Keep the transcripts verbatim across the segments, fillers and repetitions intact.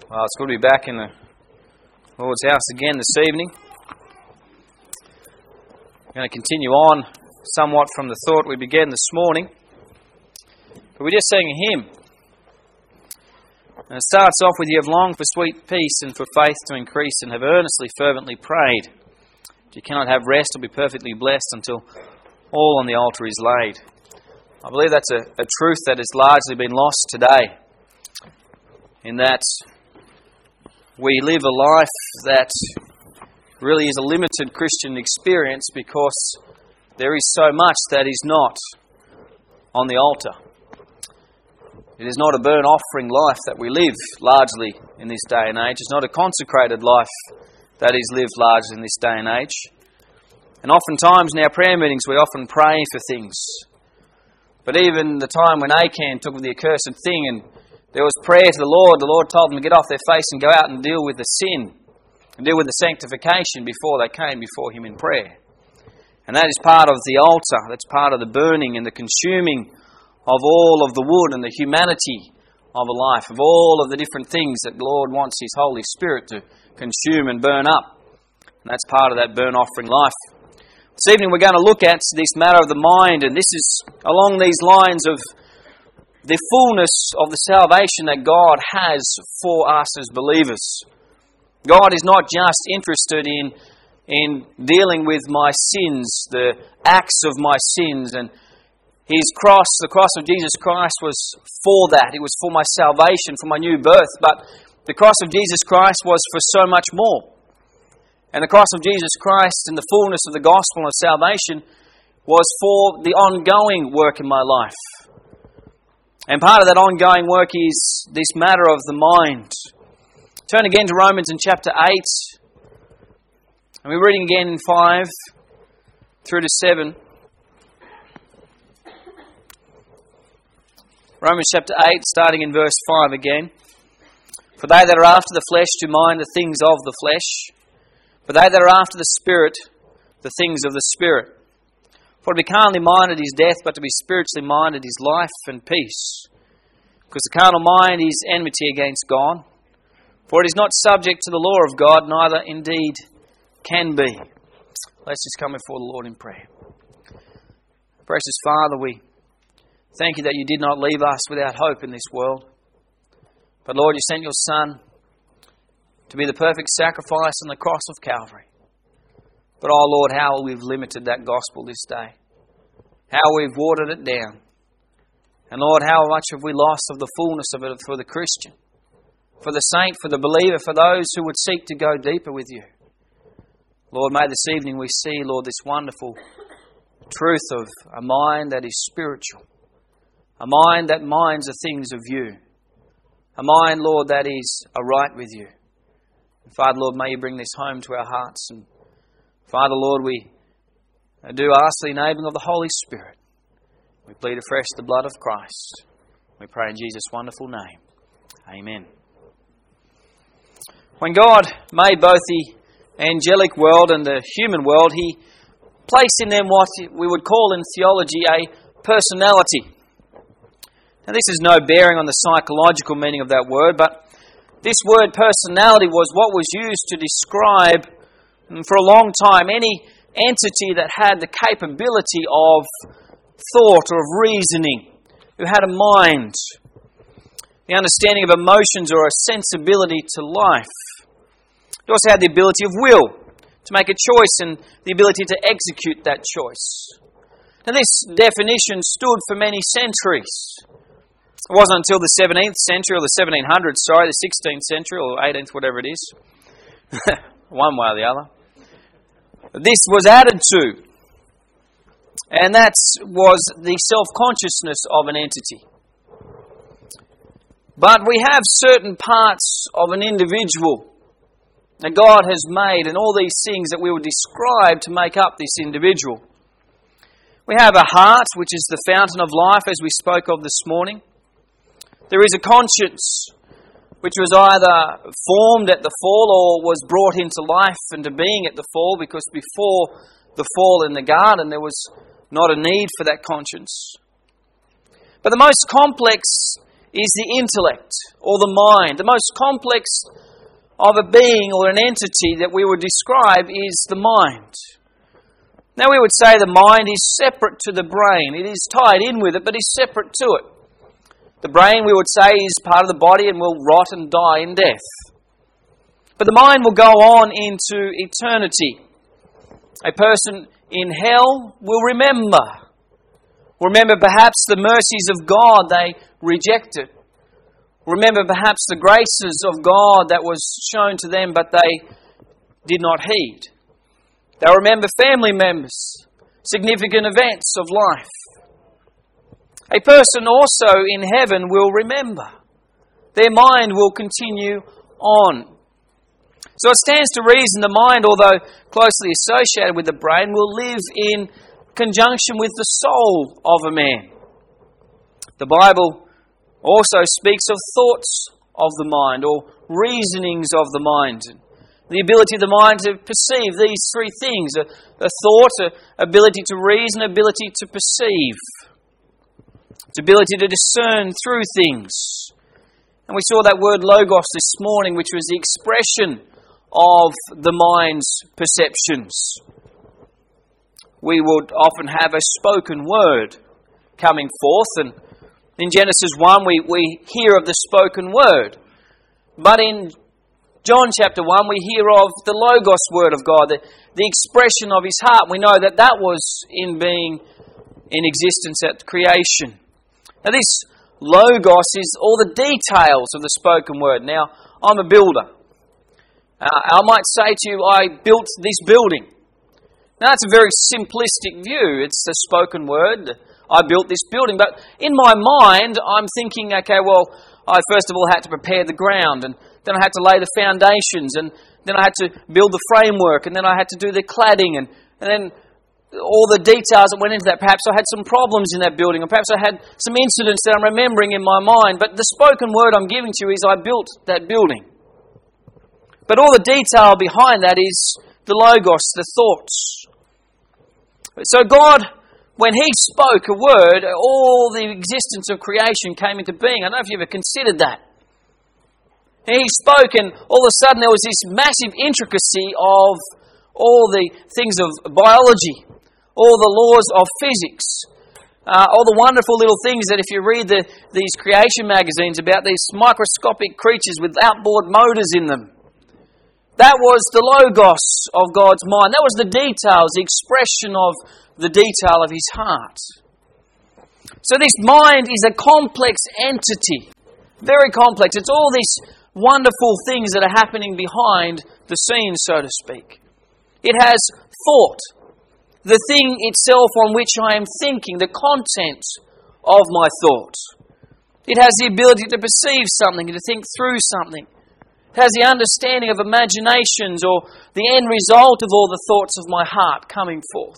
Well, it's good to be back in the Lord's house again this evening. I'm going to continue on somewhat from the thought we began this morning. But we just sang a hymn. And it starts off with, "You have longed for sweet peace and for faith to increase and have earnestly, fervently prayed. But you cannot have rest or be perfectly blessed until all on the altar is laid." I believe that's a, a truth that has largely been lost today, in that we live a life that really is a limited Christian experience because there is so much that is not on the altar. It is not a burnt offering life that we live largely in this day and age. It's not a consecrated life that is lived largely in this day and age. And oftentimes in our prayer meetings we often pray for things. But even the time when Achan took the accursed thing and there was prayer to the Lord, the Lord told them to get off their face and go out and deal with the sin and deal with the sanctification before they came before Him in prayer. And that is part of the altar. That's part of the burning and the consuming of all of the wood and the humanity of a life, of all of the different things that the Lord wants His Holy Spirit to consume and burn up. And that's part of that burnt offering life. This evening we're going to look at this matter of the mind, and this is along these lines of the fullness of the salvation that God has for us as believers. God is not just interested in, in dealing with my sins, the acts of my sins, and His cross, the cross of Jesus Christ was for that. It was for my salvation, for my new birth. But the cross of Jesus Christ was for so much more. And the cross of Jesus Christ and the fullness of the gospel of salvation was for the ongoing work in my life. And part of that ongoing work is this matter of the mind. Turn again to Romans in chapter eight. And we're reading again in five through to seven. Romans chapter eight, starting in verse five again. "For they that are after the flesh do mind the things of the flesh, but they that are after the Spirit, the things of the Spirit. For to be carnally minded is death, but to be spiritually minded is life and peace. Because the carnal mind is enmity against God. For it is not subject to the law of God, neither indeed can be." Let's just come before the Lord in prayer. Precious Father, we thank You that You did not leave us without hope in this world. But Lord, You sent Your Son to be the perfect sacrifice on the cross of Calvary. But oh Lord, how we've limited that gospel this day. How we've watered it down. And Lord, how much have we lost of the fullness of it for the Christian, for the saint, for the believer, for those who would seek to go deeper with You. Lord, may this evening we see, Lord, this wonderful truth of a mind that is spiritual. A mind that minds the things of You. A mind, Lord, that is aright with You. And Father, Lord, may You bring this home to our hearts. And Father, Lord, we do ask the enabling of the Holy Spirit. We plead afresh the blood of Christ. We pray in Jesus' wonderful name. Amen. When God made both the angelic world and the human world, He placed in them what we would call in theology a personality. Now, this is no bearing on the psychological meaning of that word, but this word personality was what was used to describe, for a long time, any entity that had the capability of thought or of reasoning, who had a mind, the understanding of emotions or a sensibility to life. He also had the ability of will, to make a choice and the ability to execute that choice. Now, this definition stood for many centuries. It wasn't until the seventeenth century, or the seventeen hundreds, sorry, the sixteenth century, or eighteenth, whatever it is, one way or the other, this was added to. And that was the self-consciousness of an entity. But we have certain parts of an individual that God has made, and all these things that we would describe to make up this individual. We have a heart, which is the fountain of life, as we spoke of this morning. There is a conscience, which was either formed at the fall or was brought into life and to being at the fall, because before the fall in the garden there was not a need for that conscience. But the most complex is the intellect or the mind. The most complex of a being or an entity that we would describe is the mind. Now we would say the mind is separate to the brain. It is tied in with it, but is separate to it. The brain, we would say, is part of the body and will rot and die in death. But the mind will go on into eternity. A person in hell will remember. Remember perhaps the mercies of God they rejected. Remember perhaps the graces of God that was shown to them but they did not heed. They'll remember family members, significant events of life. A person also in heaven will remember. Their mind will continue on. So it stands to reason the mind, although closely associated with the brain, will live in conjunction with the soul of a man. The Bible also speaks of thoughts of the mind or reasonings of the mind. The ability of the mind to perceive these three things. A, a thought, an ability to reason, ability to perceive. Its ability to discern through things. And we saw that word logos this morning, which was the expression of the mind's perceptions. We would often have a spoken word coming forth, and in Genesis one we, we hear of the spoken word. But in John chapter one we hear of the logos word of God, the, the expression of His heart. We know that that was in being in existence at creation. Now this logos is all the details of the spoken word. Now, I'm a builder. Uh, I might say to you, I built this building. Now, that's a very simplistic view. It's the spoken word. I built this building. But in my mind, I'm thinking, okay, well, I first of all had to prepare the ground, and then I had to lay the foundations, and then I had to build the framework, and then I had to do the cladding, and, and then all the details that went into that. Perhaps I had some problems in that building, or perhaps I had some incidents that I'm remembering in my mind. But the spoken word I'm giving to you is I built that building. But all the detail behind that is the logos, the thoughts. So God, when He spoke a word, all the existence of creation came into being. I don't know if you ever considered that. He spoke and all of a sudden there was this massive intricacy of all the things of biology, all the laws of physics, uh, all the wonderful little things that if you read the, these creation magazines about these microscopic creatures with outboard motors in them. That was the logos of God's mind. That was the details, the expression of the detail of His heart. So this mind is a complex entity, very complex. It's all these wonderful things that are happening behind the scenes, so to speak. It has thought, the thing itself on which I am thinking, the content of my thought. It has the ability to perceive something, to think through something. It has the understanding of imaginations or the end result of all the thoughts of my heart coming forth.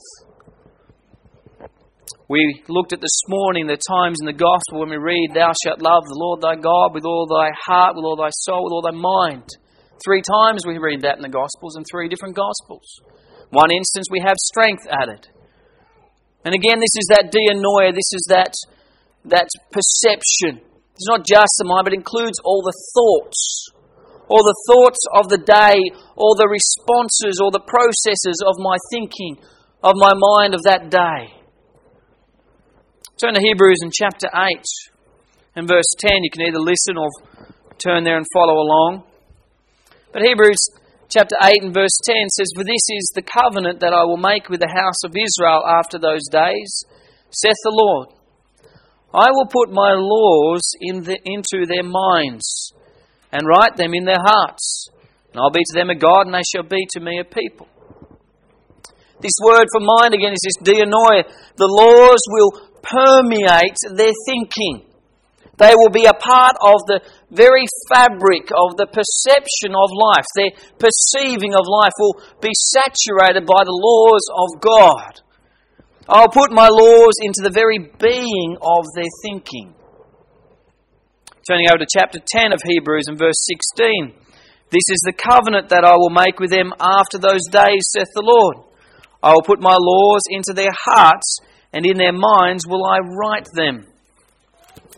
We looked at this morning the times in the Gospel when we read, Thou shalt love the Lord thy God with all thy heart, with all thy soul, with all thy mind. Three times we read that in the Gospels, in three different Gospels. One instance we have strength added. And again, this is that dianoia, this is that, that perception. It's not just the mind, but it includes all the thoughts. All the thoughts of the day, all the responses, all the processes of my thinking, of my mind of that day. Turn to Hebrews in chapter eight and verse ten. You can either listen or turn there and follow along. But Hebrews chapter eight and verse ten says, For this is the covenant that I will make with the house of Israel after those days, saith the Lord. I will put my laws in the, into their minds, and write them in their hearts. And I'll be to them a God, and they shall be to me a people. This word for mind again is this dianoia. The laws will permeate their thinking. They will be a part of the very fabric of the perception of life. Their perceiving of life will be saturated by the laws of God. I'll put my laws into the very being of their thinking. Turning over to chapter ten of Hebrews and verse sixteen. This is the covenant that I will make with them after those days, saith the Lord. I will put my laws into their hearts, and in their minds will I write them.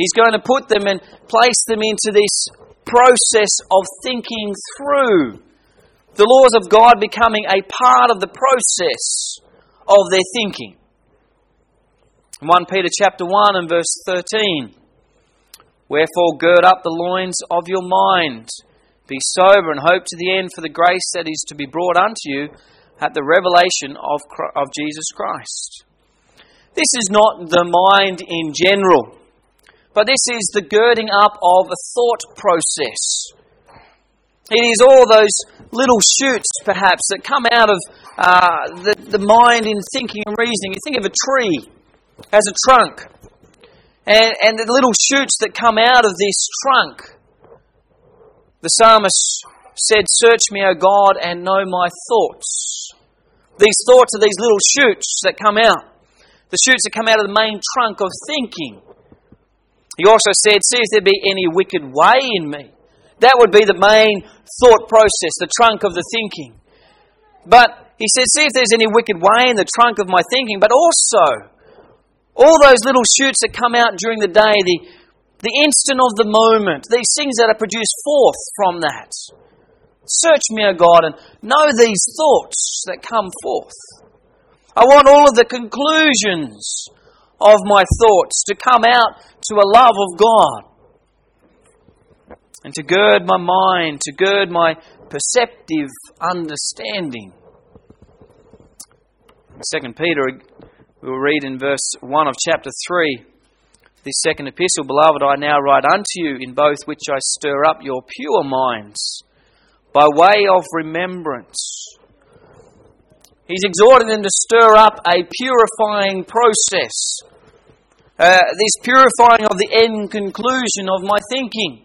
He's going to put them and place them into this process of thinking through the laws of God, becoming a part of the process of their thinking. First Peter chapter one and verse thirteen. Wherefore gird up the loins of your mind, be sober and hope to the end for the grace that is to be brought unto you at the revelation of, of Jesus Christ. This is not the mind in general, but this is the girding up of a thought process. It is all those little shoots, perhaps, that come out of uh, the, the mind in thinking and reasoning. You think of a tree as a trunk, and, and the little shoots that come out of this trunk. The psalmist said, "Search me, O God, and know my thoughts." These thoughts are these little shoots that come out. The shoots that come out of the main trunk of thinking. He also said, "See if there be any wicked way in me." That would be the main thought process, the trunk of the thinking. But he said, "See if there's any wicked way in the trunk of my thinking," but also all those little shoots that come out during the day, the, the instant of the moment, these things that are produced forth from that. Search me, O God, and know these thoughts that come forth. I want all of the conclusions of my thoughts to come out to a love of God. And to gird my mind, to gird my perceptive understanding. In Second Peter, we will read in verse one of chapter three, "This second epistle, beloved, I now write unto you, in both which I stir up your pure minds, by way of remembrance." He's exhorting them to stir up a purifying process. Uh, this purifying of the end conclusion of my thinking.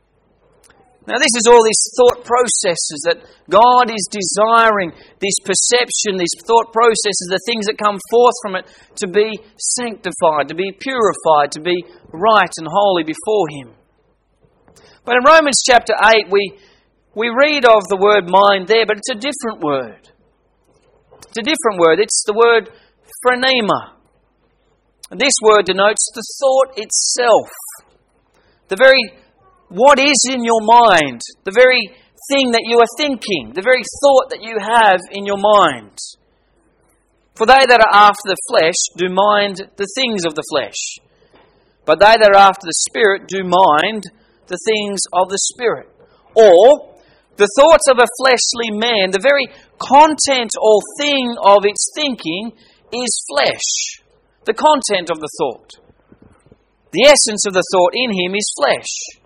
Now this is all these thought processes that God is desiring, this perception, these thought processes, the things that come forth from it, to be sanctified, to be purified, to be right and holy before Him. But in Romans chapter eight, we, we read of the word mind there, but it's a different word. It's a different word. It's the word phronema. And this word denotes the thought itself. The very what is in your mind, the very thing that you are thinking, the very thought that you have in your mind. For they that are after the flesh do mind the things of the flesh, but they that are after the Spirit do mind the things of the Spirit. Or, the thoughts of a fleshly man, the very content or thing of its thinking is flesh. The content of the thought. The essence of the thought in him is flesh.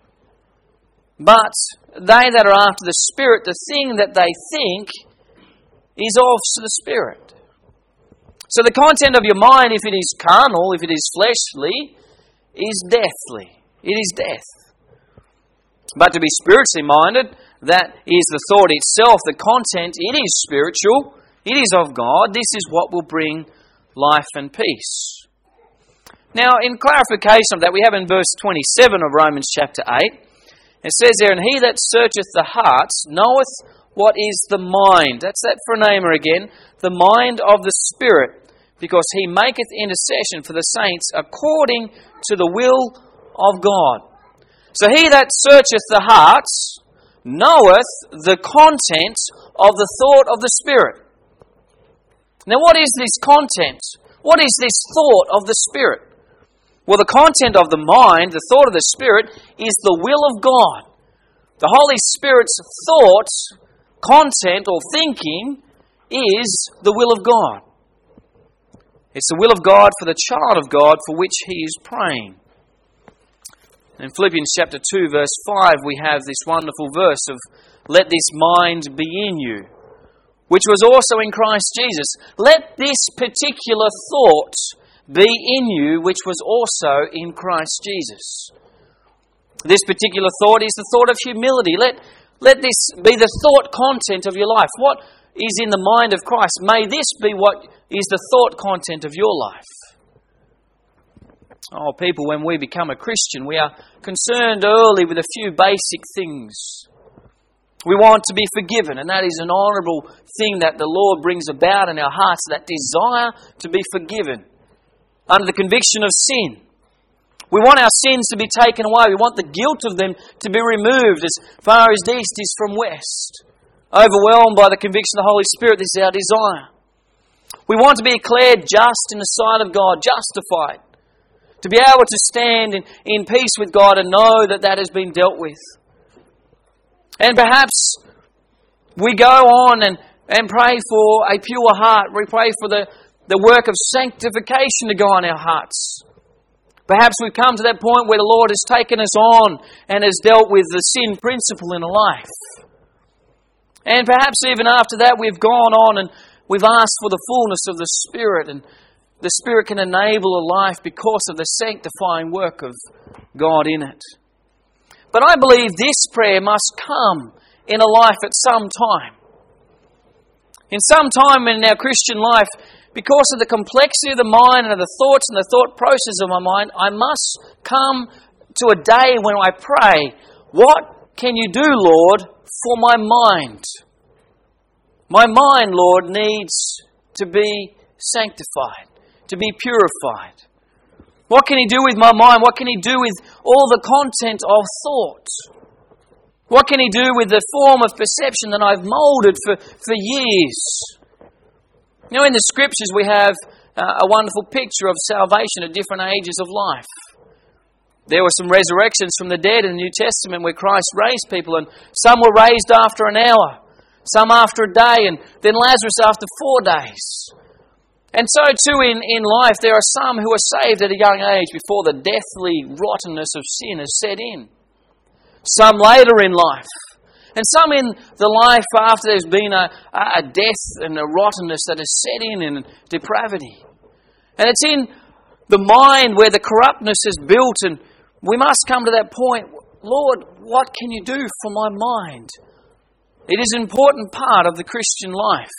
But they that are after the Spirit, the thing that they think is of the Spirit. So the content of your mind, if it is carnal, if it is fleshly, is deathly. It is death. But to be spiritually minded, that is the thought itself, the content, it is spiritual, it is of God. This is what will bring life and peace. Now, in clarification of that, we have in verse twenty-seven of Romans chapter eight, it says there, "And he that searcheth the hearts knoweth what is the mind." That's that phronema again. "The mind of the Spirit, because he maketh intercession for the saints according to the will of God." So he that searcheth the hearts knoweth the content of the thought of the Spirit. Now what is this content? What is this thought of the Spirit? Well, the content of the mind, the thought of the Spirit, is the will of God. The Holy Spirit's thought, content or thinking is the will of God. It's the will of God for the child of God for which he is praying. In Philippians chapter two, verse five, we have this wonderful verse of, "Let this mind be in you, which was also in Christ Jesus." Let this particular thought be in you, which was also in Christ Jesus. This particular thought is the thought of humility. Let, let this be the thought content of your life. What is in the mind of Christ? May this be what is the thought content of your life. Oh, people, when we become a Christian, we are concerned early with a few basic things. We want to be forgiven, and that is an honourable thing that the Lord brings about in our hearts, that desire to be forgiven under the conviction of sin. We want our sins to be taken away. We want the guilt of them to be removed as far as the east is from west. Overwhelmed by the conviction of the Holy Spirit, this is our desire. We want to be declared just in the sight of God, justified. To be able to stand in, in peace with God and know that that has been dealt with. And perhaps we go on and, and pray for a pure heart. We pray for the, the work of sanctification to go on our hearts. Perhaps we've come to that point where the Lord has taken us on and has dealt with the sin principle in life. And perhaps even after that we've gone on and we've asked for the fullness of the Spirit, and the Spirit can enable a life because of the sanctifying work of God in it. But I believe this prayer must come in a life at some time. In some time in our Christian life, because of the complexity of the mind and of the thoughts and the thought process of my mind, I must come to a day when I pray, what can you do, Lord, for my mind? My mind, Lord, needs to be sanctified, to be purified. What can He do with my mind? What can He do with all the content of thought? What can He do with the form of perception that I've moulded for, for years? You know, in the Scriptures we have uh, a wonderful picture of salvation at different ages of life. There were some resurrections from the dead in the New Testament where Christ raised people, and some were raised after an hour, some after a day, and then Lazarus after four days. And so too in, in life there are some who are saved at a young age before the deathly rottenness of sin has set in. Some later in life. And some in the life after there's been a, a death and a rottenness that has set in and depravity. And it's in the mind where the corruptness is built, and we must come to that point, Lord, what can you do for my mind? It is an important part of the Christian life.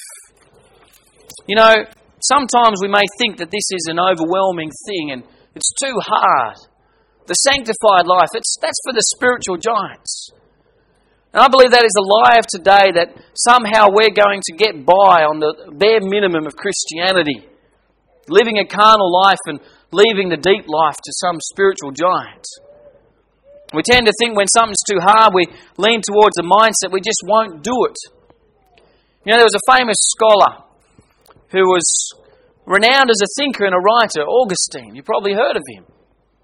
You know, sometimes we may think that this is an overwhelming thing and it's too hard. The sanctified life, it's, that's for the spiritual giants. And I believe that is a lie of today, that somehow we're going to get by on the bare minimum of Christianity, living a carnal life and leaving the deep life to some spiritual giant. We tend to think when something's too hard, we lean towards a mindset we just won't do it. You know, there was a famous scholar who was renowned as a thinker and a writer, Augustine. You probably heard of him.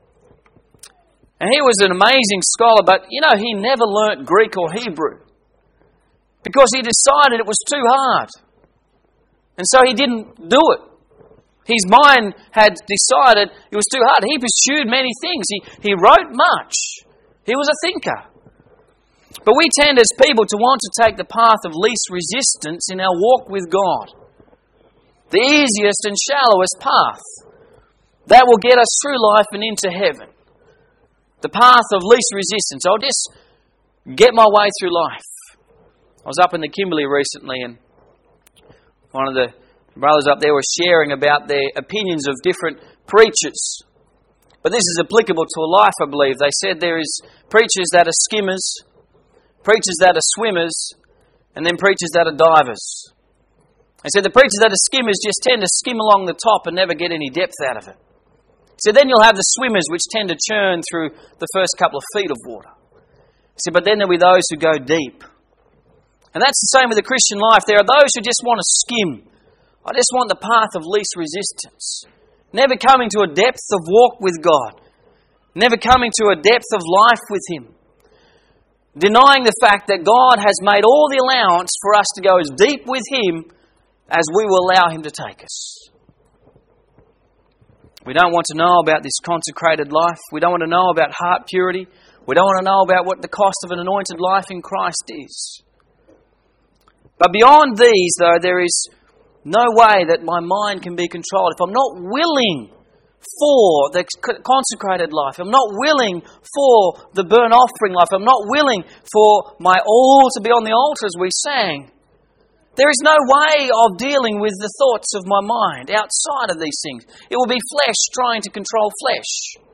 And he was an amazing scholar, but, you know, he never learnt Greek or Hebrew because he decided it was too hard. And so he didn't do it. His mind had decided it was too hard. He pursued many things. He, he wrote much. He was a thinker. But we tend as people to want to take the path of least resistance in our walk with God. The easiest and shallowest path. That will get us through life and into heaven. The path of least resistance. I'll just get my way through life. I was up in the Kimberley recently, and one of the brothers up there was sharing about their opinions of different preachers. But this is applicable to a life, I believe. They said there is preachers that are skimmers, preachers that are swimmers, and then preachers that are divers. They said the preachers that are skimmers just tend to skim along the top and never get any depth out of it. So then you'll have the swimmers which tend to churn through the first couple of feet of water. So, but then there'll be those who go deep. And that's the same with the Christian life. There are those who just want to skim. I just want the path of least resistance. Never coming to a depth of walk with God. Never coming to a depth of life with Him. Denying the fact that God has made all the allowance for us to go as deep with Him as we will allow Him to take us. We don't want to know about this consecrated life. We don't want to know about heart purity. We don't want to know about what the cost of an anointed life in Christ is. But beyond these, though, there is no way that my mind can be controlled. If I'm not willing for the consecrated life, I'm not willing for the burnt offering life, I'm not willing for my all to be on the altar as we sang, there is no way of dealing with the thoughts of my mind outside of these things. It will be flesh trying to control flesh.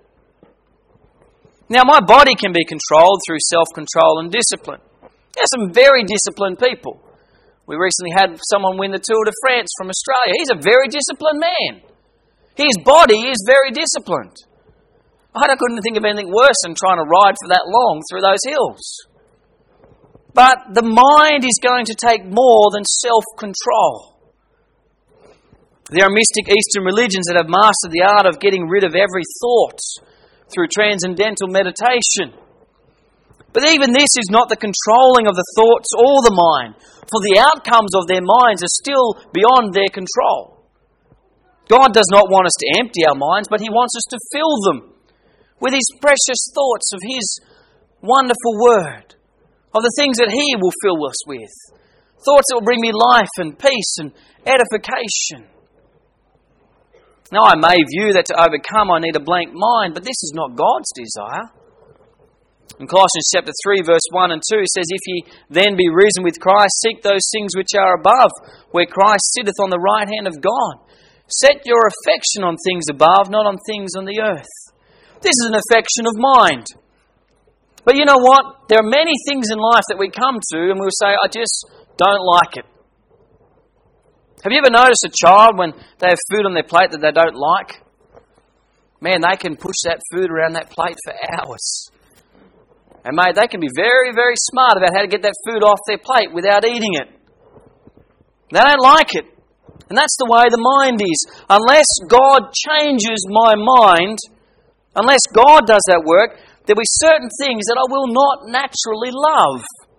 Now, my body can be controlled through self-control and discipline. There are some very disciplined people. We recently had someone win the Tour de France from Australia. He's a very disciplined man. His body is very disciplined. I couldn't think of anything worse than trying to ride for that long through those hills. But the mind is going to take more than self-control. There are mystic Eastern religions that have mastered the art of getting rid of every thought through transcendental meditation. But even this is not the controlling of the thoughts or the mind, for the outcomes of their minds are still beyond their control. God does not want us to empty our minds, but He wants us to fill them with His precious thoughts of His wonderful Word, of the things that He will fill us with. Thoughts that will bring me life and peace and edification. Now I may view that to overcome I need a blank mind, but this is not God's desire. In Colossians chapter three, verse one and two, it says, "If ye then be risen with Christ, seek those things which are above, where Christ sitteth on the right hand of God. Set your affection on things above, not on things on the earth." This is an affection of mind. But you know what? There are many things in life that we come to and we'll say, I just don't like it. Have you ever noticed a child when they have food on their plate that they don't like? Man, they can push that food around that plate for hours. And mate, they can be very, very smart about how to get that food off their plate without eating it. They don't like it. And that's the way the mind is. Unless God changes my mind, unless God does that work, there'll be certain things that I will not naturally love.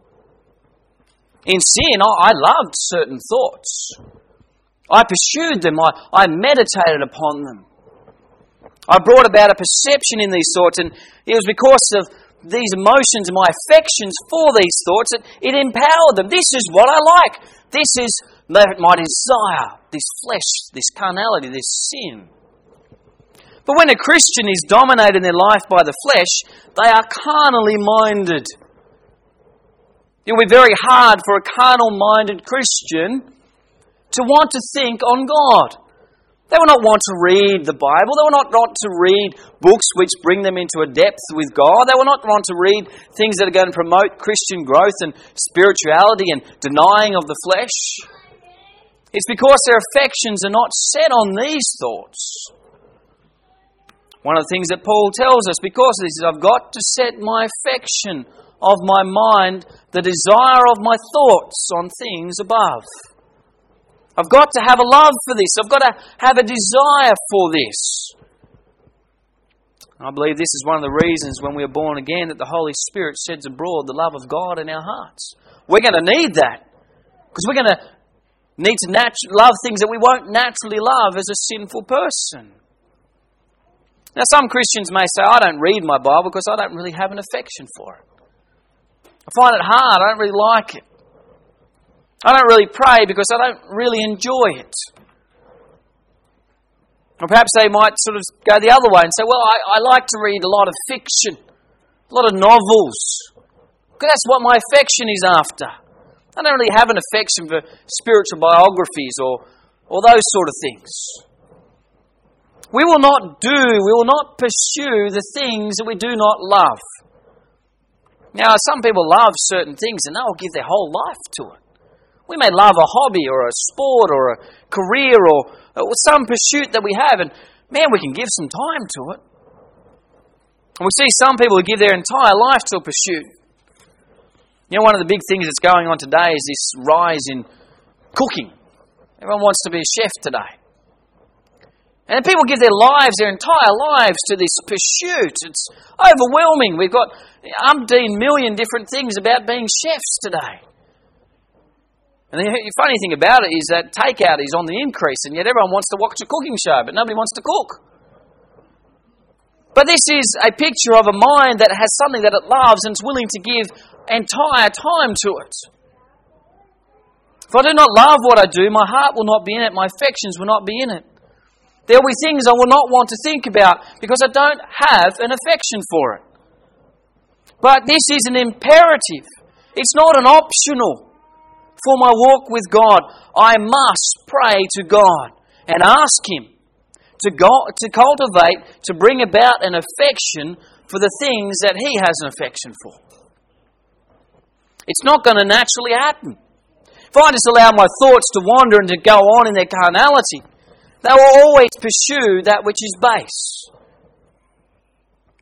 In sin, I loved certain thoughts. I pursued them. I, I meditated upon them. I brought about a perception in these thoughts, and it was because of these emotions and my affections for these thoughts that it empowered them. This is what I like. This is my desire, this flesh, this carnality, this sin. But when a Christian is dominated in their life by the flesh, they are carnally minded. It will be very hard for a carnal-minded Christian to want to think on God. They will not want to read the Bible. They will not want to read books which bring them into a depth with God. They will not want to read things that are going to promote Christian growth and spirituality and denying of the flesh. It's because their affections are not set on these thoughts. One of the things that Paul tells us, because of this, is I've got to set my affection of my mind, the desire of my thoughts on things above. I've got to have a love for this. I've got to have a desire for this. I believe this is one of the reasons when we are born again that the Holy Spirit sheds abroad the love of God in our hearts. We're going to need that. Because we're going to need to natu- love things that we won't naturally love as a sinful person. Now some Christians may say, I don't read my Bible because I don't really have an affection for it. I find it hard. I don't really like it. I don't really pray because I don't really enjoy it. Or perhaps they might sort of go the other way and say, well, I, I like to read a lot of fiction, a lot of novels, because that's what my affection is after. I don't really have an affection for spiritual biographies or, or those sort of things. We will not do, we will not pursue the things that we do not love. Now, some people love certain things and they'll give their whole life to it. We may love a hobby or a sport or a career or, or some pursuit that we have, and man, we can give some time to it. And we see some people who give their entire life to a pursuit. You know, one of the big things that's going on today is this rise in cooking. Everyone wants to be a chef today. And people give their lives, their entire lives to this pursuit. It's overwhelming. We've got umpteen million different things about being chefs today. And the funny thing about it is that takeout is on the increase, and yet everyone wants to watch a cooking show, but nobody wants to cook. But this is a picture of a mind that has something that it loves and is willing to give entire time to it. If I do not love what I do, my heart will not be in it, my affections will not be in it. There will be things I will not want to think about because I don't have an affection for it. But this is an imperative. It's not an optional. For my walk with God, I must pray to God and ask Him to go, to cultivate, to bring about an affection for the things that He has an affection for. It's not going to naturally happen. If I just allow my thoughts to wander and to go on in their carnality, they will always pursue that which is base.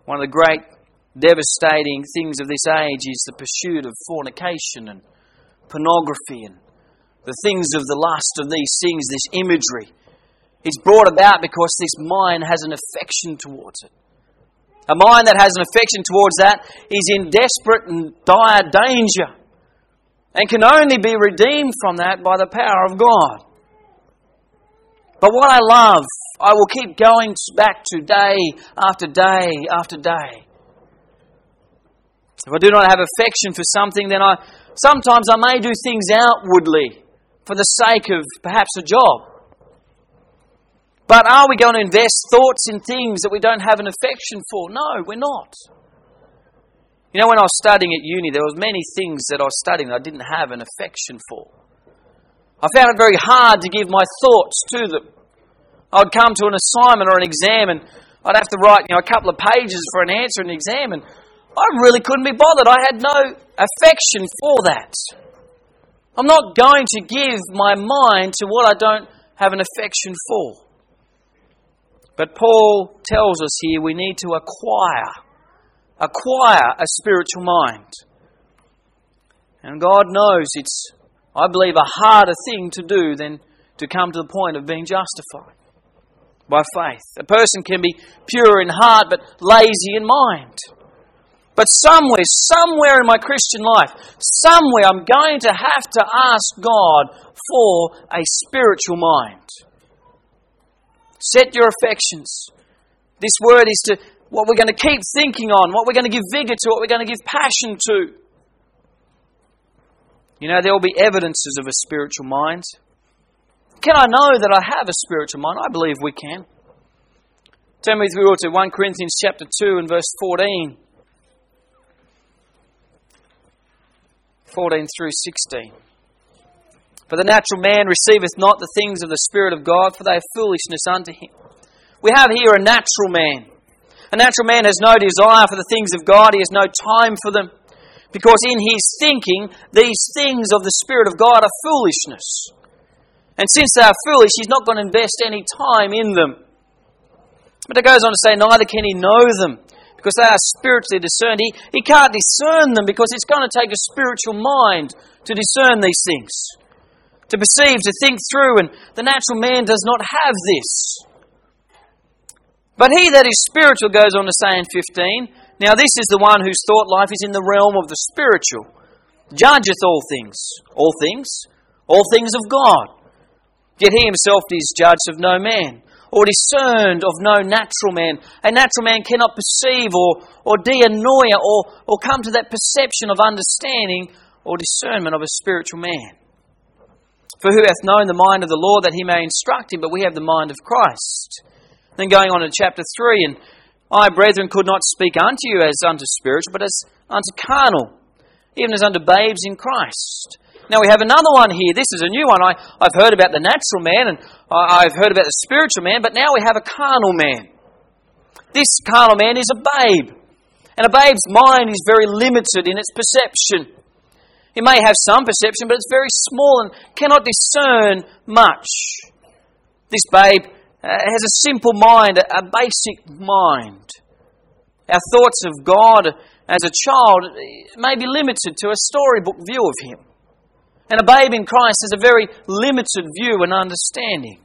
One of the great devastating things of this age is the pursuit of fornication and pornography and the things of the lust of these things, this imagery. It's brought about because this mind has an affection towards it. A mind that has an affection towards that is in desperate and dire danger and can only be redeemed from that by the power of God. But what I love, I will keep going back to day after day after day. If I do not have affection for something, then I sometimes I may do things outwardly for the sake of perhaps a job. But are we going to invest thoughts in things that we don't have an affection for? No, we're not. You know, when I was studying at uni, there were many things that I was studying that I didn't have an affection for. I found it very hard to give my thoughts to them. I'd come to an assignment or an exam and I'd have to write, you know, a couple of pages for an answer in the exam, and I really couldn't be bothered. I had no affection for that. I'm not going to give my mind to what I don't have an affection for. But Paul tells us here we need to acquire, acquire a spiritual mind. And God knows it's, I believe, a harder thing to do than to come to the point of being justified by faith. A person can be pure in heart but lazy in mind. But somewhere, somewhere in my Christian life, somewhere I'm going to have to ask God for a spiritual mind. Set your affections. This word is to what we're going to keep thinking on, what we're going to give vigour to, what we're going to give passion to. You know, there will be evidences of a spiritual mind. Can I know that I have a spiritual mind? I believe we can. Turn with me to First Corinthians chapter two and verse fourteen. fourteen through sixteen. For the natural man receiveth not the things of the Spirit of God, for they are foolishness unto him. We have here a natural man. A natural man has no desire for the things of God. He has no time for them. Because in his thinking, these things of the Spirit of God are foolishness. And since they are foolish, he's not going to invest any time in them. But it goes on to say, neither can he know them, because they are spiritually discerned. He, he can't discern them because it's going to take a spiritual mind to discern these things. To perceive, to think through, and the natural man does not have this. But he that is spiritual, goes on to say in fifteen, now this is the one whose thought life is in the realm of the spiritual, judgeth all things, all things, all things of God. Yet he himself is judged of no man, or discerned of no natural man. A natural man cannot perceive or, or dianoia or, or come to that perception of understanding or discernment of a spiritual man. For who hath known the mind of the Lord that he may instruct him? But we have the mind of Christ. Then going on to chapter three, and I, brethren, could not speak unto you as unto spiritual, but as unto carnal, even as unto babes in Christ. Now we have another one here. This is a new one. I, I've heard about the natural man and I, I've heard about the spiritual man, but now we have a carnal man. This carnal man is a babe. And a babe's mind is very limited in its perception. It may have some perception, but it's very small and cannot discern much. This babe uh, has a simple mind, a, a basic mind. Our thoughts of God as a child may be limited to a storybook view of Him. And a babe in Christ has a very limited view and understanding.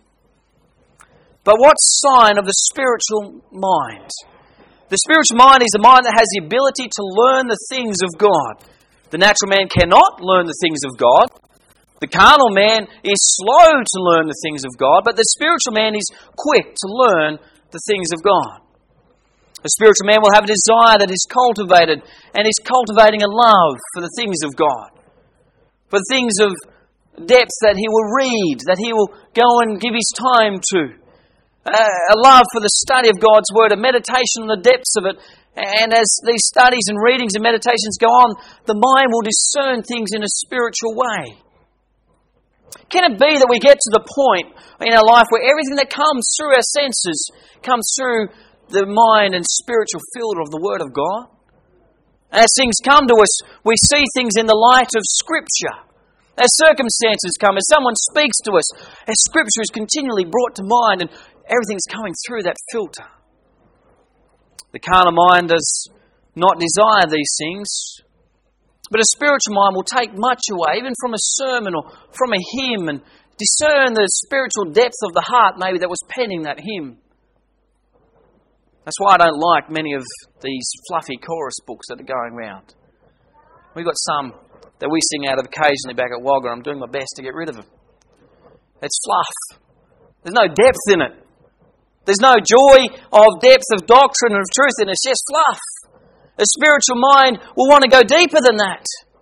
But what sign of the spiritual mind? The spiritual mind is a mind that has the ability to learn the things of God. The natural man cannot learn the things of God. The carnal man is slow to learn the things of God, but the spiritual man is quick to learn the things of God. The spiritual man will have a desire that is cultivated and is cultivating a love for the things of God. For the things of depth that he will read, that he will go and give his time to. Uh, a love for the study of God's Word, a meditation on the depths of it. And as these studies and readings and meditations go on, the mind will discern things in a spiritual way. Can it be that we get to the point in our life where everything that comes through our senses comes through the mind and spiritual filter of the Word of God? As things come to us, we see things in the light of Scripture. As circumstances come, as someone speaks to us, as Scripture is continually brought to mind and everything's coming through that filter. The carnal mind does not desire these things, but a spiritual mind will take much away, even from a sermon or from a hymn, and discern the spiritual depth of the heart maybe that was penning that hymn. That's why I don't like many of these fluffy chorus books that are going around. We've got some that we sing out of occasionally back at Wagga. I'm doing my best to get rid of them. It's fluff. There's no depth in it. There's no joy of depth of doctrine and of truth in it. It's just fluff. A spiritual mind will want to go deeper than that.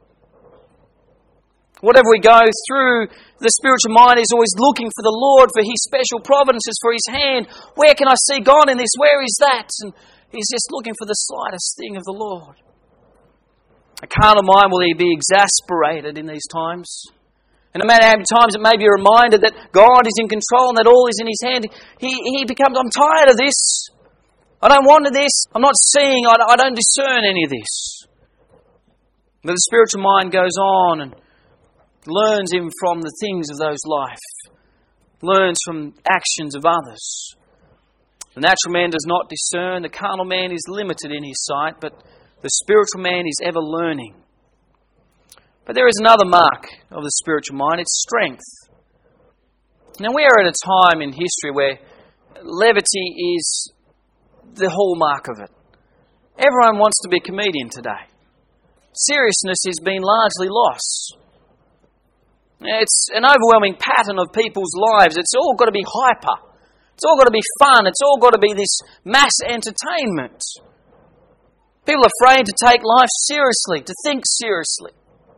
Whatever we go through, the spiritual mind is always looking for the Lord, for His special providences, for His hand. Where can I see God in this? Where is that? And he's just looking for the slightest thing of the Lord. A carnal mind will be exasperated in these times. And no matter how many times it may be reminded that God is in control and that all is in His hand, he, he becomes, I'm tired of this. I don't want this. I'm not seeing. I, I don't discern any of this. But the spiritual mind goes on and learns even from the things of those life. Learns from actions of others. The natural man does not discern. The carnal man is limited in his sight, but the spiritual man is ever learning. But there is another mark of the spiritual mind. It's strength. Now we are at a time in history where levity is the hallmark of it. Everyone wants to be a comedian today. Seriousness has been largely lost. It's an overwhelming pattern of people's lives. It's all got to be hyper. It's all got to be fun. It's all got to be this mass entertainment. People are afraid to take life seriously, to think seriously.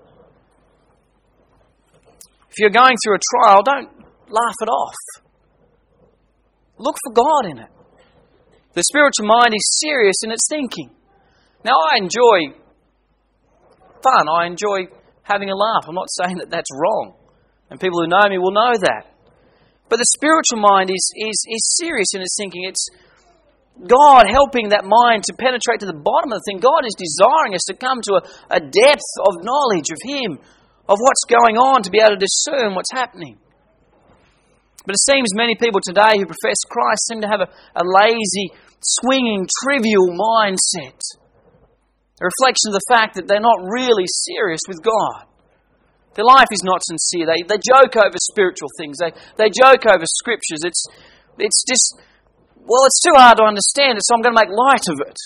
If you're going through a trial, don't laugh it off. Look for God in it. The spiritual mind is serious in its thinking. Now, I enjoy fun. I enjoy having a laugh. I'm not saying that that's wrong. And people who know me will know that. But the spiritual mind is, is, is serious in its thinking. It's God helping that mind to penetrate to the bottom of the thing. God is desiring us to come to a, a depth of knowledge of Him, of what's going on, to be able to discern what's happening. But it seems many people today who profess Christ seem to have a, a lazy, swinging, trivial mindset. A reflection of the fact that they're not really serious with God. Their life is not sincere. They they joke over spiritual things. They they joke over scriptures. It's it's just, well, it's too hard to understand it, so I'm going to make light of it.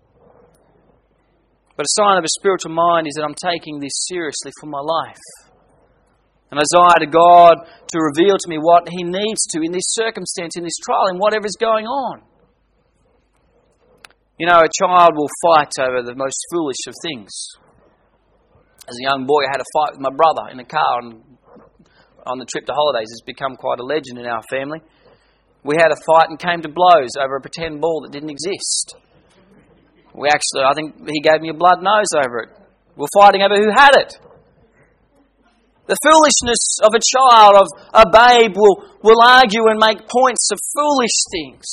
But a sign of a spiritual mind is that I'm taking this seriously for my life. And I desire to God to reveal to me what He needs to in this circumstance, in this trial, in whatever is going on. You know, a child will fight over the most foolish of things. As a young boy, I had a fight with my brother in a car on, on the trip to holidays. It's become quite a legend in our family. We had a fight and came to blows over a pretend ball that didn't exist. We actually, I think he gave me a blood nose over it. We're fighting over who had it. The foolishness of a child, of a babe, will, will argue and make points of foolish things.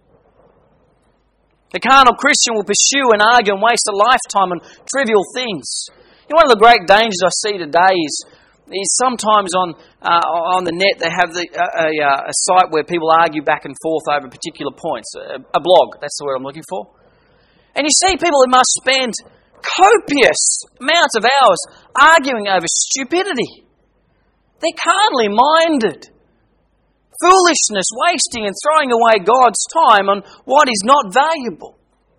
The carnal Christian will pursue and argue and waste a lifetime on trivial things. You know, one of the great dangers I see today is, is sometimes on uh, on the net they have the, uh, a, a site where people argue back and forth over particular points. A, a blog, that's the word I'm looking for. And you see people who must spend copious amounts of hours arguing over stupidity. They're carnally minded. Foolishness, wasting and throwing away God's time on what is not valuable.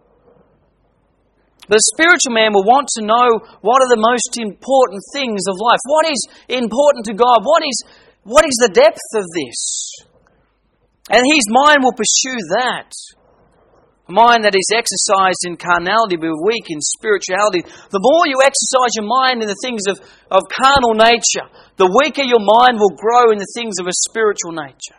The spiritual man will want to know what are the most important things of life. What is important to God? What is, what is the depth of this? And his mind will pursue that. A mind that is exercised in carnality will be weak in spirituality. The more you exercise your mind in the things of, of carnal nature, the weaker your mind will grow in the things of a spiritual nature.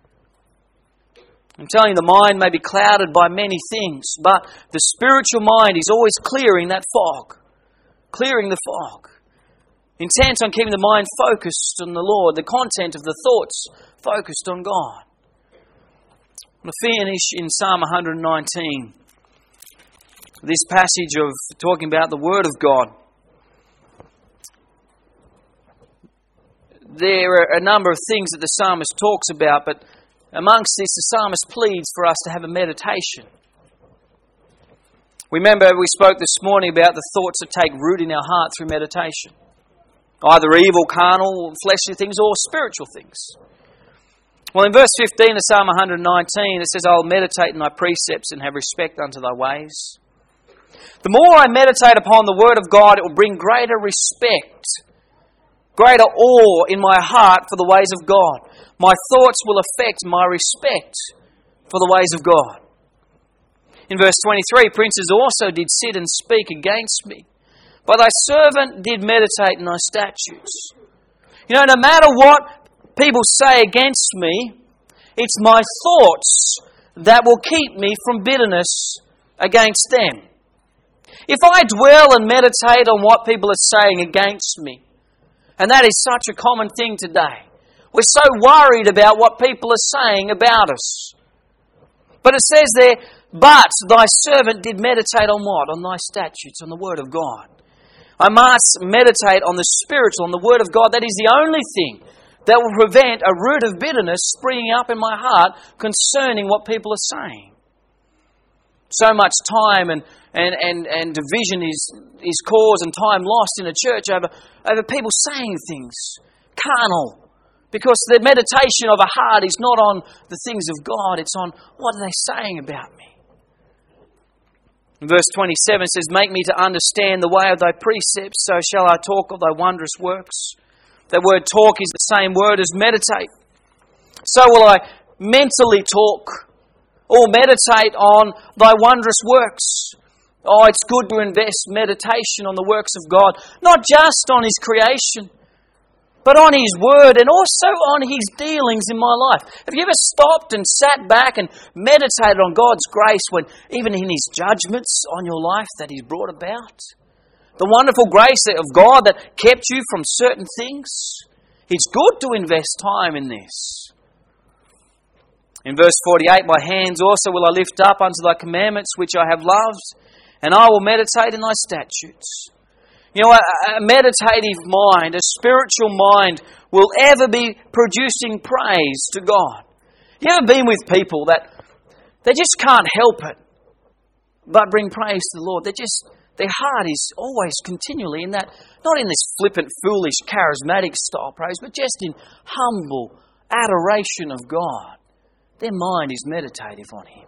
I'm telling you, the mind may be clouded by many things, but the spiritual mind is always clearing that fog. Clearing the fog. Intent on keeping the mind focused on the Lord, the content of the thoughts focused on God. I'm going to finish in Psalm one nineteen. This passage of talking about the Word of God. There are a number of things that the psalmist talks about, but amongst this, the psalmist pleads for us to have a meditation. Remember, we spoke this morning about the thoughts that take root in our heart through meditation. Either evil, carnal, fleshly things or spiritual things. Well, in verse fifteen of Psalm one nineteen, it says, I will meditate in thy precepts and have respect unto thy ways. The more I meditate upon the Word of God, it will bring greater respect, greater awe in my heart for the ways of God. My thoughts will affect my respect for the ways of God. In verse twenty-three, princes also did sit and speak against me, but thy servant did meditate in thy statutes. You know, no matter what people say against me, it's my thoughts that will keep me from bitterness against them. If I dwell and meditate on what people are saying against me, and that is such a common thing today, we're so worried about what people are saying about us. But it says there, but thy servant did meditate on what? On thy statutes, on the Word of God. I must meditate on the spiritual, on the Word of God. That is the only thing that will prevent a root of bitterness springing up in my heart concerning what people are saying. So much time and, and, and, and division is, is caused and time lost in a church over, over people saying things, carnal. Because the meditation of a heart is not on the things of God, it's on what are they saying about me. Verse twenty-seven says, make me to understand the way of thy precepts, so shall I talk of thy wondrous works. That word talk is the same word as meditate. So will I mentally talk or meditate on thy wondrous works. Oh, it's good to invest meditation on the works of God, not just on His creation, but on His Word and also on His dealings in my life. Have you ever stopped and sat back and meditated on God's grace when even in His judgments on your life that He's brought about? The wonderful grace of God that kept you from certain things. It's good to invest time in this. In verse forty-eight, my hands also will I lift up unto thy commandments which I have loved, and I will meditate in thy statutes. You know, a, a meditative mind, a spiritual mind, will ever be producing praise to God. You ever been with people that they just can't help it but bring praise to the Lord? They just, their heart is always continually in that, not in this flippant, foolish, charismatic style praise, but just in humble adoration of God. Their mind is meditative on Him.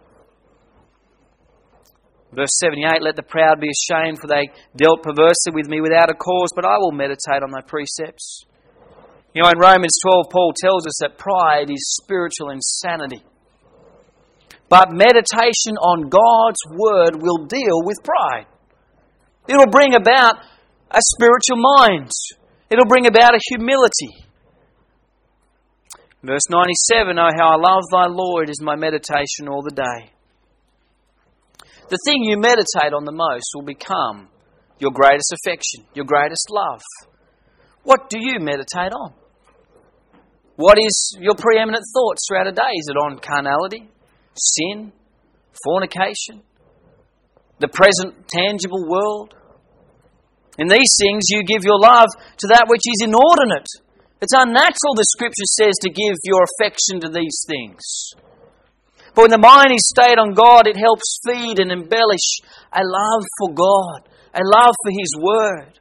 Verse seventy-eight, let the proud be ashamed, for they dealt perversely with me without a cause, but I will meditate on thy precepts. You know, in Romans twelve, Paul tells us that pride is spiritual insanity. But meditation on God's Word will deal with pride. It will bring about a spiritual mind. It will bring about a humility. Verse ninety-seven, oh, how I love thy law, it is my meditation all the day. The thing you meditate on the most will become your greatest affection, your greatest love. What do you meditate on? What is your preeminent thoughts throughout a day? Is it on carnality, sin, fornication, the present tangible world? In these things you give your love to that which is inordinate. It's unnatural, the Scripture says, to give your affection to these things. But when the mind is stayed on God, it helps feed and embellish a love for God, a love for His Word.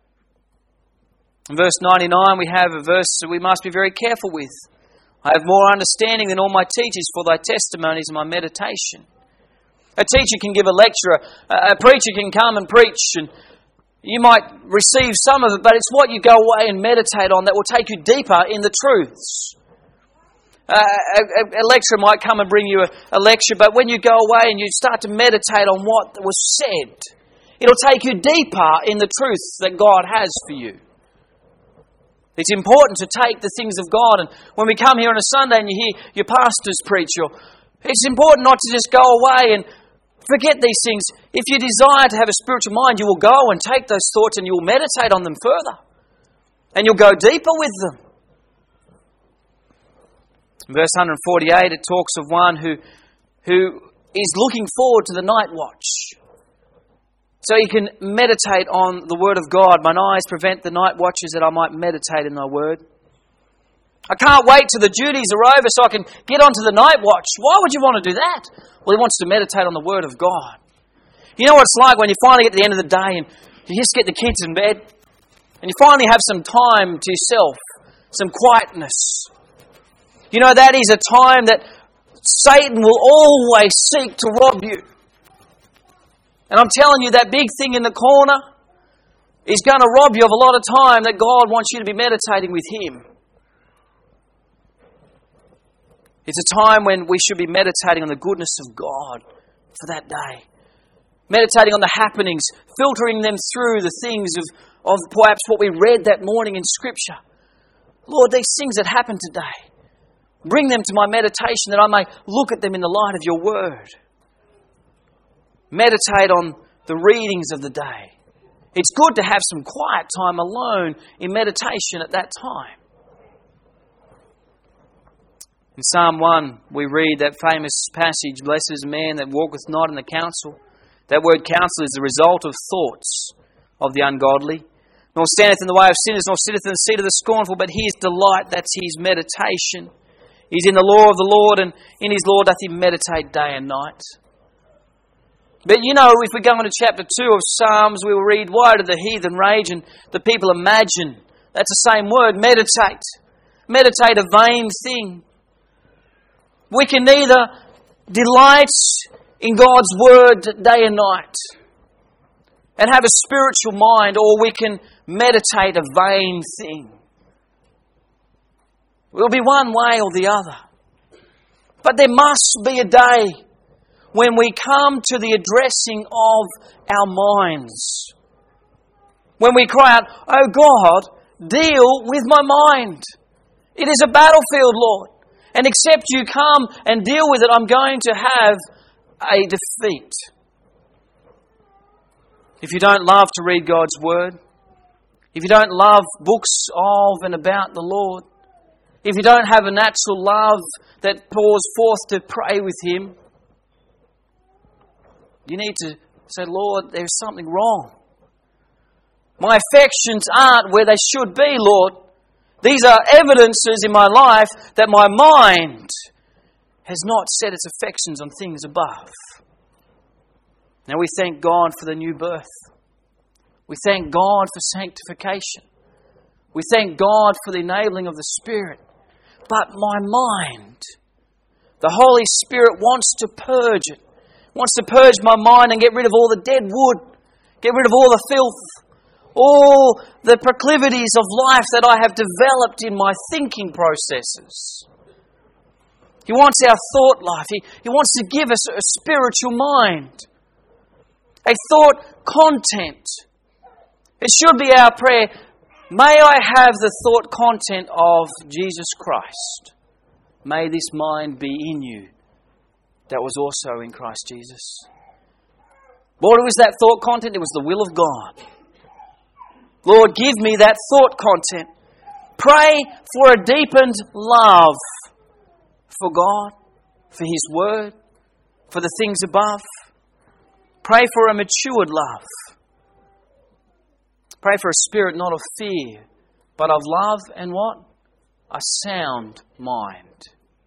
In verse ninety-nine, we have a verse that we must be very careful with. I have more understanding than all my teachers, for thy testimonies and my meditation. A teacher can give a lecture, a preacher can come and preach, and you might receive some of it, but it's what you go away and meditate on that will take you deeper in the truths. Uh, a, a lecturer might come and bring you a, a lecture, but when you go away and you start to meditate on what was said, it'll take you deeper in the truth that God has for you. It's important to take the things of God, and when we come here on a Sunday and you hear your pastors preach, or, it's important not to just go away and forget these things. If you desire to have a spiritual mind, you will go and take those thoughts and you will meditate on them further. And you'll go deeper with them. In verse one forty-eight, it talks of one who, who is looking forward to the night watch. So he can meditate on the Word of God. Mine eyes prevent the night watches that I might meditate in thy Word. I can't wait till the duties are over so I can get onto the night watch. Why would you want to do that? Well, he wants to meditate on the Word of God. You know what it's like when you finally get to the end of the day and you just get the kids in bed and you finally have some time to yourself, some quietness. You know, that is a time that Satan will always seek to rob you. And I'm telling you, that big thing in the corner is going to rob you of a lot of time that God wants you to be meditating with Him. It's a time when we should be meditating on the goodness of God for that day. Meditating on the happenings, filtering them through the things of, of perhaps what we read that morning in Scripture. Lord, these things that happened today, bring them to my meditation that I may look at them in the light of Your Word. Meditate on the readings of the day. It's good to have some quiet time alone in meditation at that time. In Psalm one, we read that famous passage, "Blessed is the man that walketh not in the counsel." That word counsel is the result of thoughts of the ungodly. "Nor standeth in the way of sinners, nor sitteth in the seat of the scornful, but his delight," that's his meditation, "is in the law of the Lord, and in His law doth he meditate day and night." But you know, if we go into chapter two of Psalms, we will read, "Why do the heathen rage and the people imagine?" That's the same word, meditate. Meditate, a vain thing. We can neither delight in God's Word day and night and have a spiritual mind, or we can meditate a vain thing. It will be one way or the other. But there must be a day when we come to the addressing of our minds. When we cry out, "Oh God, deal with my mind. It is a battlefield, Lord. And except You come and deal with it, I'm going to have a defeat." If you don't love to read God's Word, if you don't love books of and about the Lord, if you don't have a natural love that pours forth to pray with Him, you need to say, "Lord, there's something wrong. My affections aren't where they should be, Lord. These are evidences in my life that my mind has not set its affections on things above." Now we thank God for the new birth. We thank God for sanctification. We thank God for the enabling of the Spirit. But my mind, the Holy Spirit wants to purge it. Wants to purge my mind and get rid of all the dead wood. Get rid of all the filth. All the proclivities of life that I have developed in my thinking processes. He wants our thought life. He, he wants to give us a spiritual mind. A thought content. It should be our prayer, "May I have the thought content of Jesus Christ. May this mind be in you that was also in Christ Jesus." Lord, it was that thought content. It was the will of God. Lord, give me that thought content. Pray for a deepened love for God, for His Word, for the things above. Pray for a matured love. Pray for a spirit not of fear, but of love and what? A sound mind.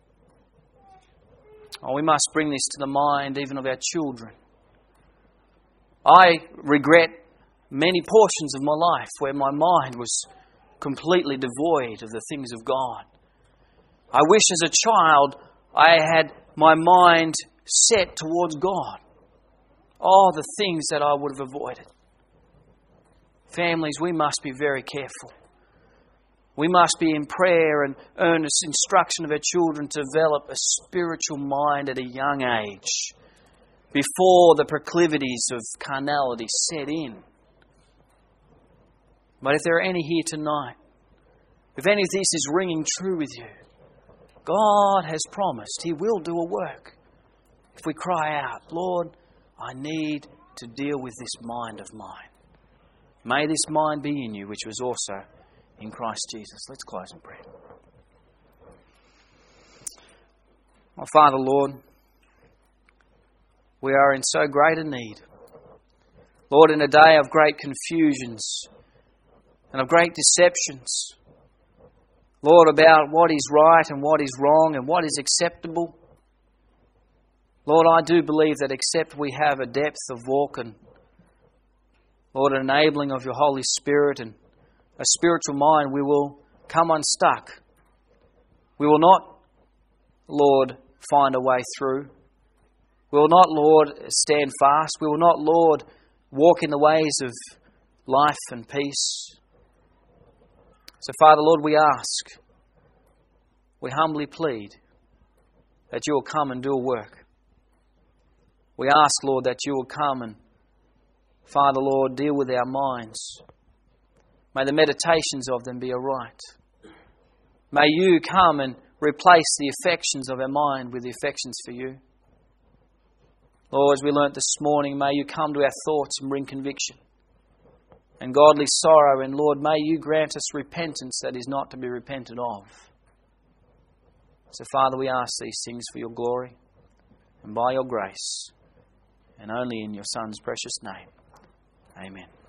Oh, we must bring this to the mind even of our children. I regret many portions of my life where my mind was completely devoid of the things of God. I wish as a child I had my mind set towards God. Oh, the things that I would have avoided. Families, we must be very careful. We must be in prayer and earnest instruction of our children to develop a spiritual mind at a young age before the proclivities of carnality set in. But if there are any here tonight, if any of this is ringing true with you, God has promised He will do a work. If we cry out, "Lord, I need to deal with this mind of mine. May this mind be in you, which was also in Christ Jesus." Let's close in prayer. Oh, Father, Lord, we are in so great a need. Lord, in a day of great confusions and of great deceptions, Lord, about what is right and what is wrong and what is acceptable. Lord, I do believe that except we have a depth of walk and, Lord, an enabling of your Holy Spirit and a spiritual mind, we will come unstuck. We will not, Lord, find a way through. We will not, Lord, stand fast. We will not, Lord, walk in the ways of life and peace. So, Father, Lord, we ask, we humbly plead that you will come and do a work. We ask, Lord, that you will come and, Father, Lord, deal with our minds. May the meditations of them be aright. May you come and replace the affections of our mind with the affections for you. Lord, as we learnt this morning, may you come to our thoughts and bring conviction and godly sorrow. And Lord, may you grant us repentance that is not to be repented of. So, Father, we ask these things for your glory and by your grace, and only in your Son's precious name. Amen.